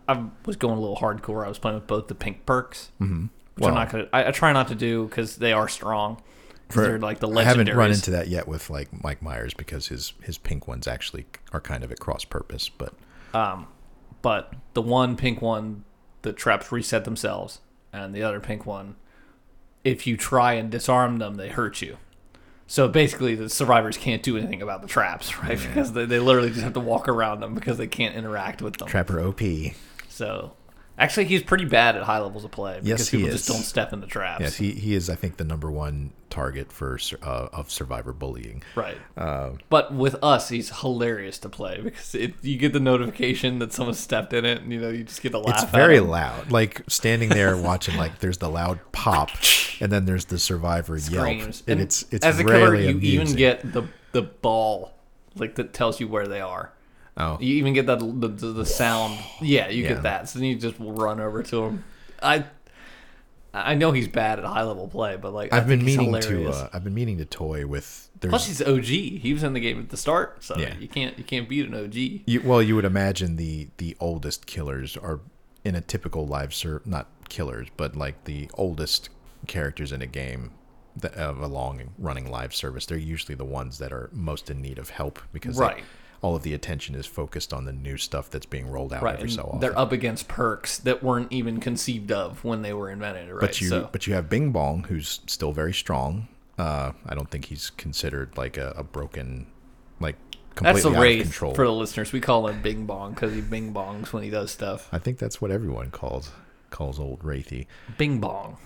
I was going a little hardcore. I was playing with both the pink perks, mm-hmm. which Well, I'm not gonna. I, I try not to do because they are strong. For, They're like the legendaries. I haven't run into that yet with like Mike Myers because his his pink ones actually are kind of at cross purpose. But um, but the one pink one, the traps reset themselves, and the other pink one, if you try and disarm them, they hurt you. So basically, the survivors can't do anything about the traps, right? Yeah. Because they, they literally just have to walk around them because they can't interact with them. Trapper O P. So, actually, he's pretty bad at high levels of play. Because yes, he people is. just don't step in the traps. Yes, he, he is, I think, the number one target for uh, of survivor bullying. Right. Uh, but with us, he's hilarious to play because it, you get the notification that someone stepped in it, and you know you just get to laugh. It's very at him. loud. Like standing there watching, like there's the loud pop, and then there's the survivor Screams. yelp, and, and it's it's as a really killer, you amusing. even get the the ball like that tells you where they are. Oh, you even get that the, the, the sound. Yeah, you Yeah. get that. So then you just run over to him. I I know he's bad at high level play, but like I I've been think he's meaning to hilarious. uh, I've been meaning to toy with. There's, Plus, he's O G. He was in the game at the start, so Yeah. you can't you can't beat an O G. You, well, you would imagine the the oldest killers are in a typical live ser not killers, but like the oldest characters in a game that of a long running live service. They're usually the ones that are most in need of help because Right. they, all of the attention is focused on the new stuff that's being rolled out Right, every and so often. they're up against perks that weren't even conceived of when they were invented, right? But you, so, but you have Bing Bong, who's still very strong. Uh, I don't think he's considered like a, a broken, like completely that's the out of race control. for the listeners. We call him Bing Bong because he Bing Bongs when he does stuff. I think that's what everyone calls calls old Wraithy. Bing Bong.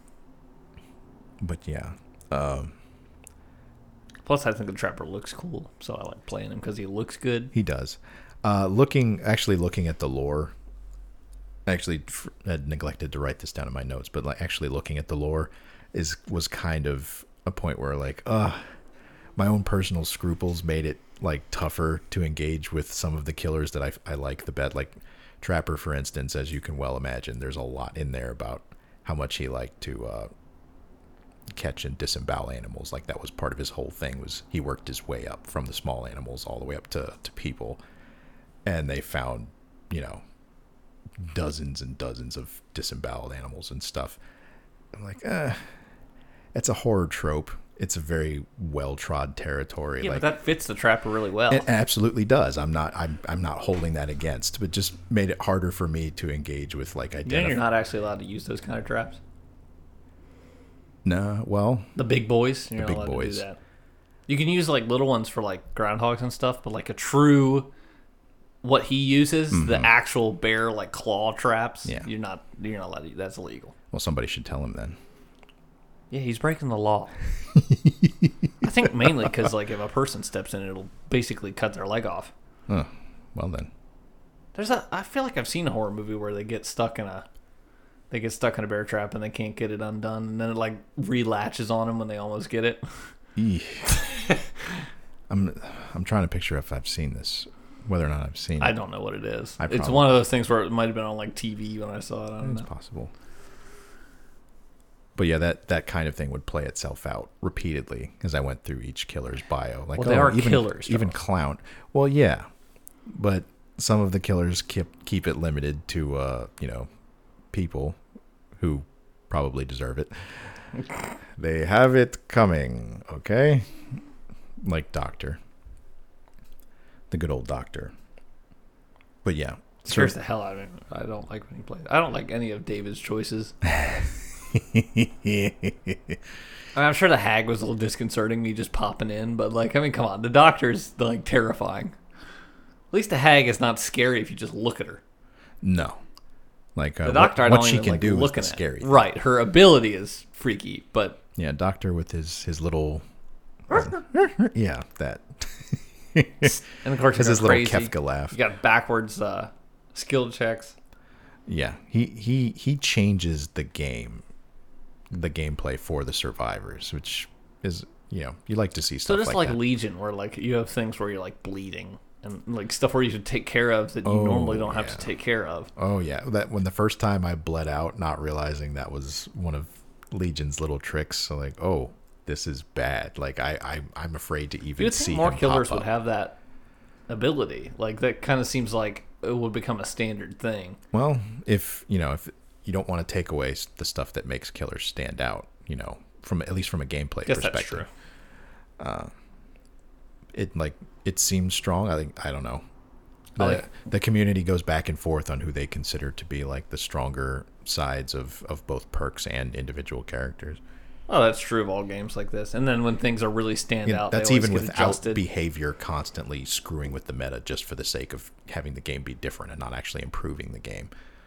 But yeah, um, Plus, I think the Trapper looks cool, so I like playing him because he looks good. he does. Uh, looking, actually looking at the lore. I actually f- had neglected to write this down in my notes, but like actually looking at the lore is was kind of a point where like, uh, my own personal scruples made it like tougher to engage with some of the killers that I, I like the best. Like Trapper, for instance, as you can well imagine, there's a lot in there about how much he liked to uh, catch and disembowel animals. Like that was part of his whole thing, was he worked his way up from the small animals all the way up to, to people. And they found, you know, dozens and dozens of disemboweled animals and stuff. I'm like, eh, it's a horror trope. It's a very well-trod territory. Yeah, like, but that fits the Trapper really well. it absolutely does. I'm not. I'm. I'm not holding that against, but just made it harder for me to engage with like You know identify. you're not actually allowed to use those kind of traps. No, well, The big boys, you're The not big allowed boys. to do that. You can use like little ones for like groundhogs and stuff, but like a true, what he uses, the actual bear like claw traps. Yeah. you're not. You're not allowed to. That's illegal. well, somebody should tell him then. Yeah, he's breaking the law. I think mainly because like if a person steps in, it'll basically cut their leg off. Oh, well then. There's a. I feel like I've seen a horror movie where they get stuck in a, they get stuck in a bear trap and they can't get it undone, and then it like relatches on them when they almost get it. Eeh. I'm. I'm trying to picture if I've seen this, whether or not I've seen it. I don't know what it is. I It's probably- one of those things where it might have been on like T V when I saw it. I don't It's know. possible. But yeah, that, that kind of thing would play itself out repeatedly as I went through each killer's bio. Like, Well, they oh, are even, killers, even though. clown. Well, yeah, but some of the killers keep keep it limited to uh, you know, people who probably deserve it. They have it coming, okay? Like Doctor, the good old Doctor. But yeah, It scares the hell out of me. I don't like when he plays. I don't like any of David's choices. I mean, I'm sure the hag was a little disconcerting, me just popping in, but like, I mean, come on, the doctor's like terrifying. At least the hag is not scary if you just look at her. no. Like uh, The doctor, what, I what don't she even can like do is looking the at. scary thing. Right, her ability is freaky, but Yeah, Doctor with his his little yeah, that and of course has it's his little crazy. Kefka laugh. You got backwards uh, skill checks. Yeah, he he he changes the game, the gameplay for the survivors, which is, you know, you like to see So stuff just like, like, that. Legion, where like you have things where you're like bleeding and like stuff where you should take care of that you Oh, normally don't have yeah. to take care of. Oh yeah, that when the first time I bled out, not realizing that was one of Legion's little tricks. So like, oh, this is bad. Like I, I I'm afraid to even You would see think more him killers pop would up. have that ability. Like that kind of seems like it would become a standard thing. Well, if you know, if you don't want to take away the stuff that makes killers stand out, you know, from at least from a gameplay Guess perspective, that's true. Uh, it like it seems strong. I think I don't know. The, like, the community goes back and forth on who they consider to be like the stronger sides of, of both perks and individual characters. Oh, that's true of all games like this. And then when things are really stand And out, that's they always even get without adjusted. behavior constantly screwing with the meta just for the sake of having the game be different and not actually improving the game.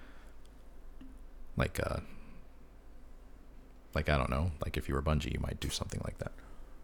Like, uh, like I don't know. Like if you were Bungie, you might do something like that.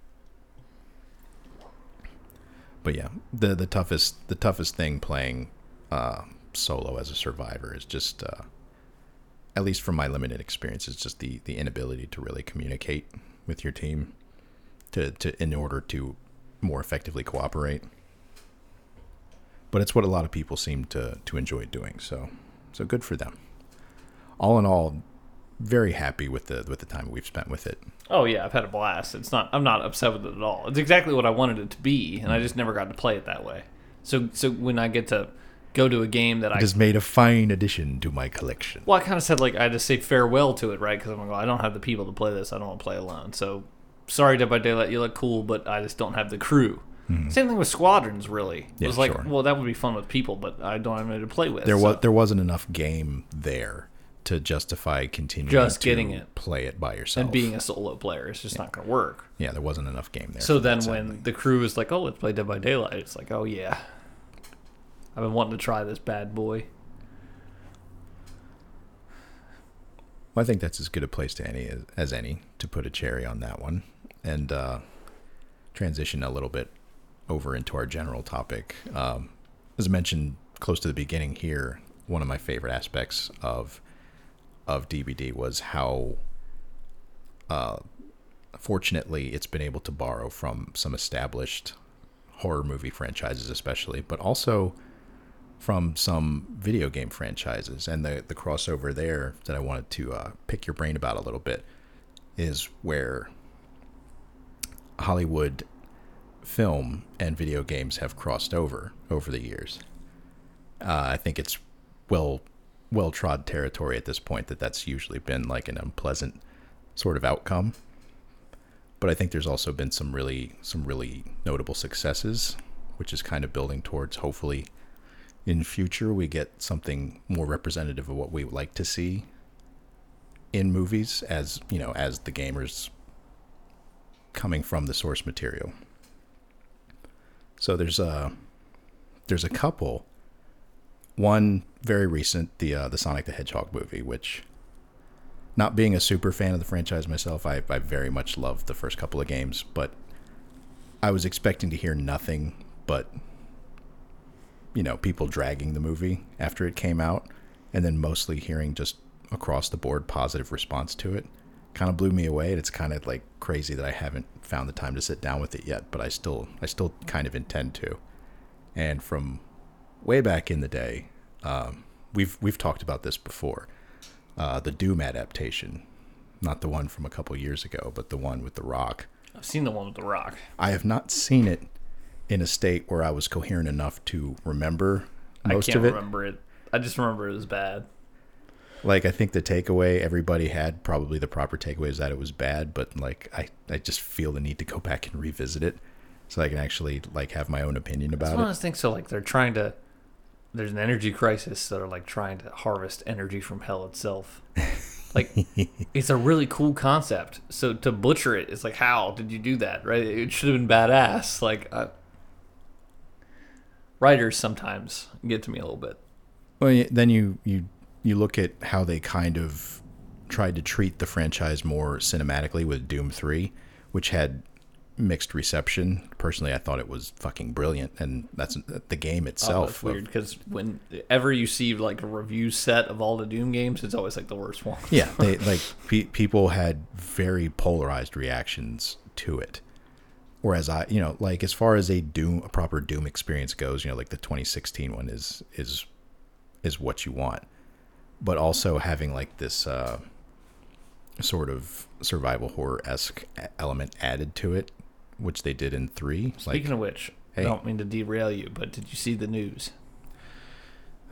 But yeah, the the toughest the toughest thing playing uh, solo as a survivor is just, uh, at least from my limited experience, is just the, the inability to really communicate with your team to, to in order to more effectively cooperate. But it's what a lot of people seem to, to enjoy doing, so so good for them. All in all, very happy with the with the time we've spent with it. Oh yeah, I've had a blast. It's not. I'm not upset with it at all. It's exactly what I wanted it to be, and I just never got to play it that way. So so when I get to go to a game that I It has made a fine addition to my collection. well, I kind of said like I had to say farewell to it, right? Because I'm like, well, I don't have the people to play this. I don't want to play alone. So sorry, Dead by Daylight, you look cool, but I just don't have the crew. Mm-hmm. Same thing with Squadrons, really. It Yeah, was like, sure. well, that would be fun with people, but I don't have anybody to play with. There so. was there wasn't enough game there to justify continuing Just to getting it. play it by yourself. And being a solo player, it's just not going to work. Yeah, there wasn't enough game there. So for then that, when sadly. the crew is like, oh, let's play Dead by Daylight, it's like, oh, yeah. I've been wanting to try this bad boy. Well, I think that's as good a place to any as, as any to put a cherry on that one, and uh, transition a little bit over into our general topic. Um, as I mentioned close to the beginning here, one of my favorite aspects of of D B D was how, uh, fortunately, it's been able to borrow from some established horror movie franchises, especially, but also from some video game franchises. And the, the crossover there that I wanted to uh, pick your brain about a little bit is where Hollywood film and video games have crossed over over the years. Uh, I think it's well well trod territory at this point that that's usually been like an unpleasant sort of outcome. But I think there's also been some really some really notable successes, which is kind of building towards hopefully in future we get something more representative of what we would like to see in movies, as you know, as the gamers coming from the source material. So there's a there's a couple. One very recent, the uh, the Sonic the Hedgehog movie, which, not being a super fan of the franchise myself, I I very much loved the first couple of games, but I was expecting to hear nothing but, you know, people dragging the movie after it came out, and then mostly hearing just across the board positive response to it. Kind of blew me away, and it's kind of like crazy that I haven't found the time to sit down with it yet, but I still I still kind of intend to. And from way back in the day, um, we've we've talked about this before. Uh, the Doom adaptation, not the one from a couple years ago, but the one with The Rock. I've seen the one with The Rock. I have not seen it in a state where I was coherent enough to remember most I can't of it. remember it. I just remember it was bad. Like, I think the takeaway everybody had, probably the proper takeaway, is that it was bad, but like I, I just feel the need to go back and revisit it so I can actually like have my own opinion It's about one of it. those things. So like they're trying to. There's an energy crisis, so they're like trying to harvest energy from hell itself. Like, it's a really cool concept. So to butcher it, it's like, how did you do that? Right? It should have been badass. Like, uh, writers sometimes get to me a little bit. Well, yeah, then you you you look at how they kind of tried to treat the franchise more cinematically with Doom three, which had mixed reception. Personally, I thought it was fucking brilliant, and that's the game Oh, itself. that's weird because whenever you see like a review set of all the Doom games, it's always like the worst one. Yeah, they like pe- people had very polarized reactions to it. Whereas I, you know, like as far as a Doom, a proper Doom experience goes, you know, like the twenty sixteen one is is is what you want, but also having like this uh, sort of survival horror-esque element added to it, which they did in three. Speaking like, of which, hey. I don't mean to derail you, but did you see the news?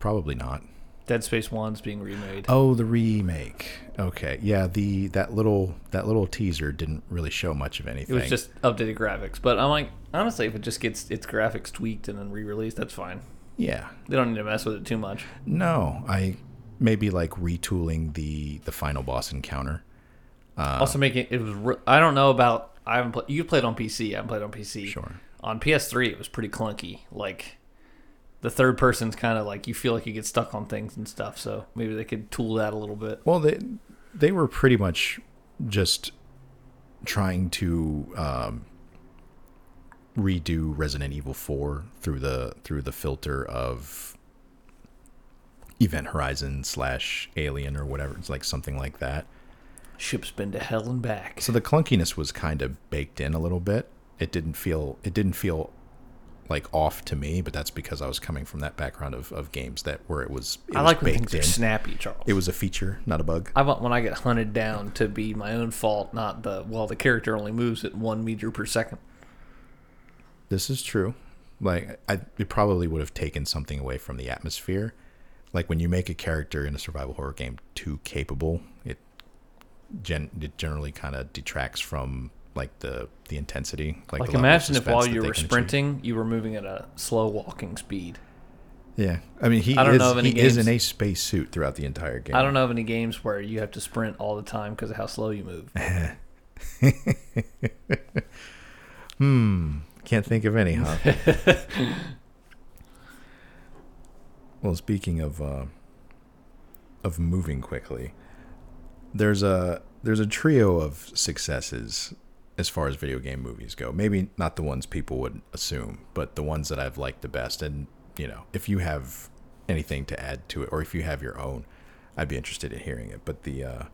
probably not. Dead Space one's being remade. Oh, the remake. Okay, yeah. The that little that little teaser didn't really show much of It anything. was just updated graphics. But I'm like, honestly, if it just gets its graphics tweaked and then re-released, that's fine. yeah. They don't need to mess with it too much. No, I maybe like retooling the the final boss encounter. Uh, also, making it was. Re- I don't know about. I haven't played. You played on P C. I haven't played on P C. Sure. On P S three, it was pretty clunky. Like the third person's kind of like you feel like you get stuck on things and stuff. So maybe they could tool that a little bit. Well, they they were pretty much just trying to um, redo Resident Evil four through the through the filter of Event Horizon slash Alien or whatever. It's like something like that. Ship's been to hell and back. So the clunkiness was kind of baked in a little bit. It didn't feel it didn't feel like off to me, but that's because I was coming from that background of, of games that where it was. It I was like when baked things are in. snappy, Charles. It was a feature, not a bug. I want when I get hunted down to be my own fault, not the well. The character only moves at one meter per second. This is true. Like I, it probably would have taken something away from the atmosphere. Like when you make a character in a survival horror game too capable, it gen it generally kind of detracts from like the the intensity. Like, like the level of imagine if suspense while that you they were can achieve. sprinting, you were moving at a slow walking speed. Yeah, I mean he I don't is know of any he is games- in a space suit throughout the entire game. I don't know of any games where you have to sprint all the time because of how slow you move. Hmm. Can't think of any, huh? Well, speaking of uh, of moving quickly, there's a there's a trio of successes as far as video game movies go. Maybe not the ones people would assume, but the ones that I've liked the best. And you know, if you have anything to add to it, or if you have your own, I'd be interested in hearing it. But the uh,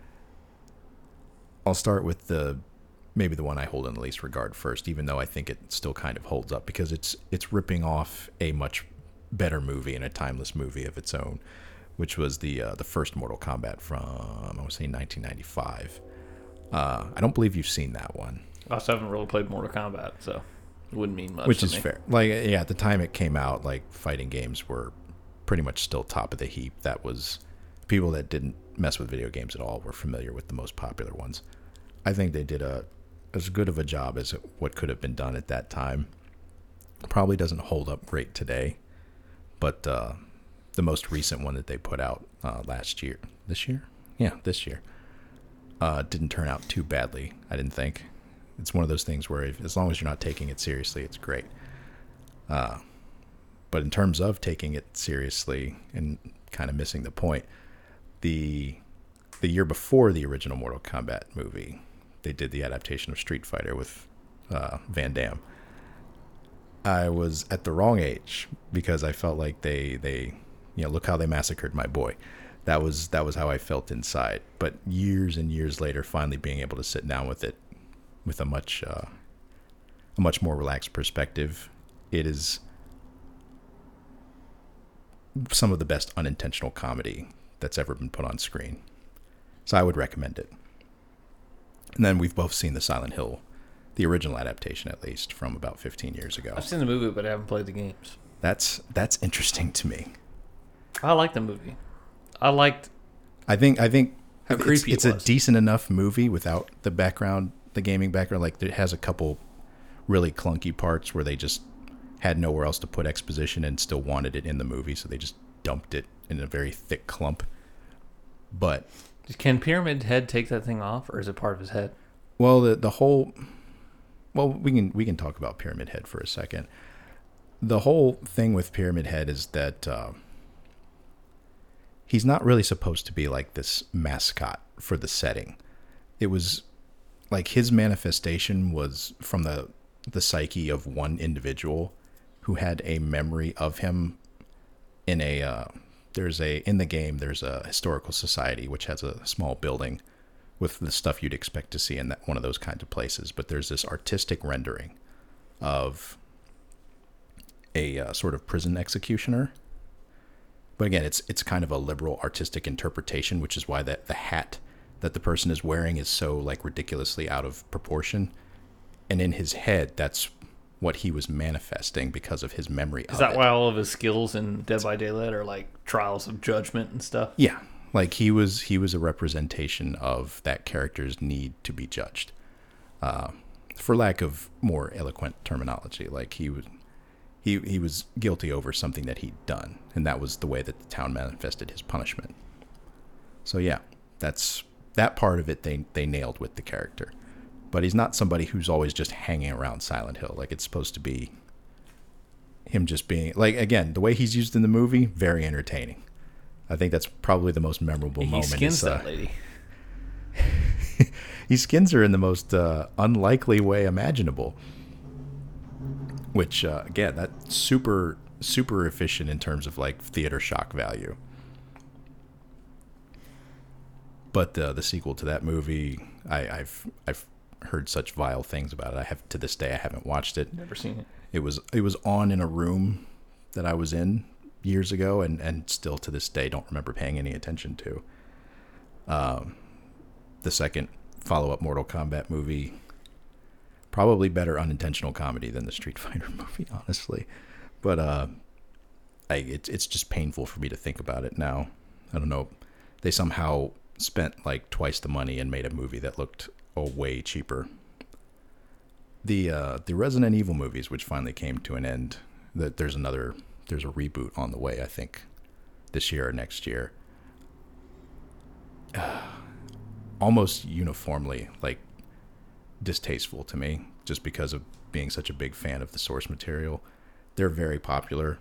I'll start with the maybe the one I hold in the least regard first, even though I think it still kind of holds up because it's it's ripping off a much better movie and a timeless movie of its own, which was the uh, the first Mortal Kombat from I want to say nineteen ninety-five. Uh, I don't believe you've seen that one. I also haven't really played Mortal Kombat, so it wouldn't mean much. Which to is me. fair. Like, yeah, at the time it came out, like fighting games were pretty much still top of the heap. That was people that didn't mess with video games at all were familiar with the most popular ones. I think they did a as good of a job as what could have been done at that time. Probably doesn't hold up great today, but uh, the most recent one that they put out uh, last year, this year, yeah, this year, uh, didn't turn out too badly. I didn't think. It's one of those things where if, as long as you're not taking it seriously, it's great. Uh, but in terms of taking it seriously and kind of missing the point, the the year before the original Mortal Kombat movie, they did the adaptation of Street Fighter with uh, Van Damme. I was at the wrong age because I felt like they they you know look how they massacred my boy. That was that was how I felt inside. But years and years later, finally being able to sit down with it with a much uh, a much more relaxed perspective, it is some of the best unintentional comedy that's ever been put on screen. So I would recommend it. And then we've both seen the Silent Hill, the original adaptation at least, from about fifteen years ago. I've seen the movie, but I haven't played the games. That's that's interesting to me. I like the movie. I liked I think I think how it's, creepy it's it a was. decent enough movie without the background, the gaming background. Like it has a couple really clunky parts where they just had nowhere else to put exposition and still wanted it in the movie, so they just dumped it in a very thick clump. But Can Pyramid Head take that thing off, or is it part of his head? well, the the whole well we can we can talk about Pyramid Head for a second. The whole thing with Pyramid Head is that uh, he's not really supposed to be like this mascot for the setting. It was like his manifestation was from the the psyche of one individual who had a memory of him in a uh, there's a in the game there's a historical society which has a small building with the stuff you'd expect to see in that one of those kinds of places, but there's this artistic rendering of a uh, sort of prison executioner. But again, it's it's kind of a liberal artistic interpretation, which is why that the hat that the person is wearing is so like ridiculously out of proportion. And in his head, that's what he was manifesting because of his memory Is of that it. why all of his skills in Dead by Daylight are like trials of judgment and stuff? Yeah, like he was he was a representation of that character's need to be judged, uh, for lack of more eloquent terminology. Like he was he he was guilty over something that he'd done, and that was the way that the town manifested his punishment. So yeah, that's that part of it they they nailed with the character. But he's not somebody who's always just hanging around Silent Hill. Like, it's supposed to be him just being... Like, again, the way he's used in the movie, very entertaining. I think that's probably the most memorable He moment. skins is, uh, that lady. he skins her in the most uh, unlikely way imaginable. Which, uh, again, that's super, super efficient in terms of, like, theater shock value. But uh, the sequel to that movie, I, I've... I've heard such vile things about it. I have to this day I haven't watched it. Never seen it. It was it was on in a room that I was in years ago, and, and still to this day don't remember paying any attention to. Um, the second follow-up Mortal Kombat movie, probably better unintentional comedy than the Street Fighter movie, honestly. But uh, I it's it's just painful for me to think about it now. I don't know. They somehow spent like twice the money and made a movie that looked oh, way cheaper. The uh, the Resident Evil movies, which finally came to an end, that there's another there's a reboot on the way, I think, this year or next year. Uh, almost uniformly like distasteful to me, just because of being such a big fan of the source material. They're very popular,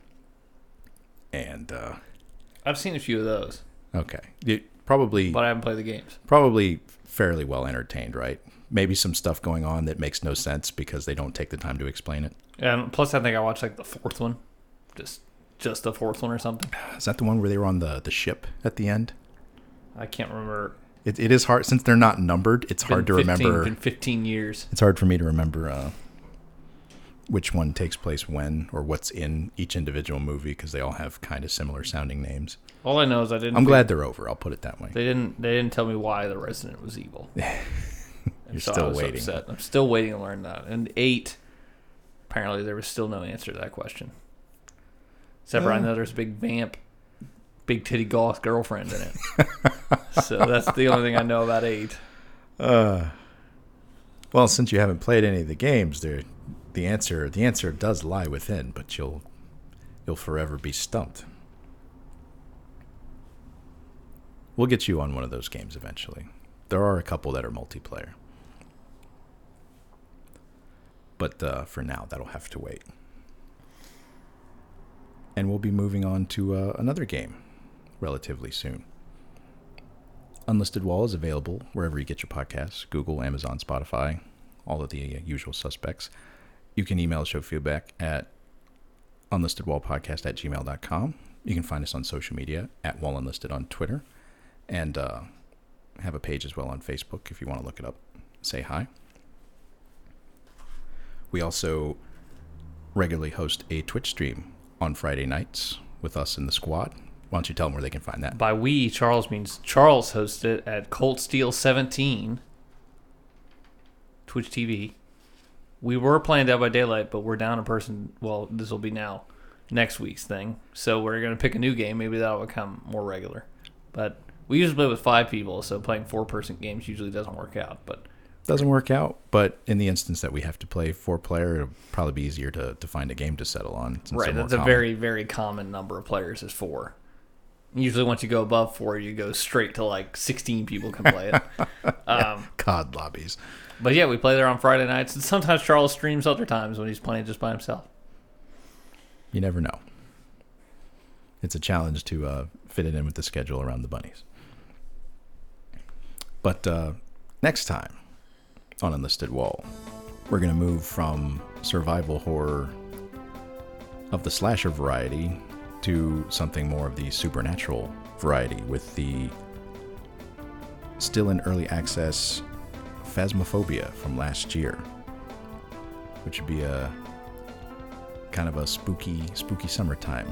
and uh, I've seen a few of those. Okay, it probably, but I haven't played the games. Probably fairly well entertained, right? Maybe some stuff going on that makes no sense because they don't take the time to explain it. And plus, I think I watched like the fourth one, just just the fourth one or something. Is that the one where they were on the, the ship at the end? I can't remember. It it is hard since they're not numbered. It's hard to fifteen, remember. Been fifteen years. It's hard for me to remember uh, which one takes place when or what's in each individual movie because they all have kind of similar sounding names. All I know is I didn't. I'm glad they're over. I'll put it that way. They didn't. They didn't tell me why the Resident was evil. You're so still I was waiting. Upset. I'm still waiting to learn that. And eight, apparently there was still no answer to that question. Except for Uh. I know there's a big vamp, big titty goth girlfriend in it. So that's the only thing I know about eight. Uh, well, since you haven't played any of the games, there, the answer the answer does lie within, but you'll you'll forever be stumped. We'll get you on one of those games eventually. There are a couple that are multiplayer. But uh, for now, that'll have to wait. And we'll be moving on to uh, another game relatively soon. Unlisted Wall is available wherever you get your podcasts, Google, Amazon, Spotify, all of the usual suspects. You can email show feedback at unlistedwallpodcast at gmail dot com. You can find us on social media at Wall Unlisted on Twitter. And uh, have a page as well on Facebook if you want to look it up. Say hi. We also regularly host a Twitch stream on Friday nights with us in the squad. Why don't you tell them where they can find that? By we, Charles means Charles hosts it at Colt Steel seventeen, Twitch T V. We were playing Dead by Daylight, but we're down a person. Well, this will be now next week's thing. So we're going to pick a new game. Maybe that'll become more regular. But we usually play with five people, so playing four-person games usually doesn't work out. But doesn't work out, but in the instance that we have to play four-player, it'll probably be easier to, to find a game to settle on. Right, that's a very, very common number of players is four. Usually once you go above four, you go straight to like sixteen people can play it. um, C O D lobbies. But yeah, we play there on Friday nights, and sometimes Charles streams other times when he's playing just by himself. You never know. It's a challenge to uh, fit it in with the schedule around the bunnies. But uh, next time on Unlisted Wall, we're going to move from survival horror of the slasher variety to something more of the supernatural variety with the still in early access Phasmophobia from last year, which would be a kind of a spooky, spooky summertime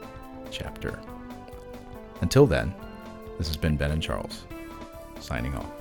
chapter. Until then, this has been Ben and Charles, signing off.